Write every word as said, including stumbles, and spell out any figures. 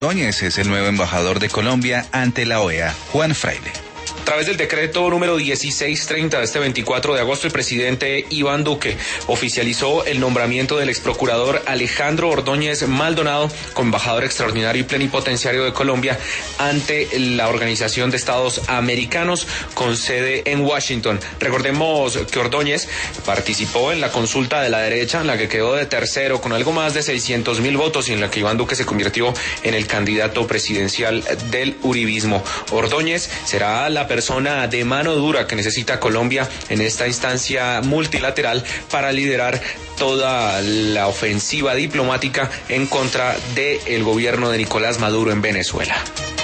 Ordóñez es el nuevo embajador de Colombia ante la O E A. Juan Fraile. A través del decreto número dieciséis treinta de este veinticuatro de agosto, el presidente Iván Duque oficializó el nombramiento del exprocurador Alejandro Ordóñez Maldonado como embajador extraordinario y plenipotenciario de Colombia ante la Organización de Estados Americanos con sede en Washington. Recordemos que Ordóñez participó en la consulta de la derecha, en la que quedó de tercero con algo más de seiscientos mil votos y en la que Iván Duque se convirtió en el candidato presidencial del uribismo. Ordóñez será la persona de mano dura que necesita Colombia en esta instancia multilateral para liderar toda la ofensiva diplomática en contra del gobierno de Nicolás Maduro en Venezuela.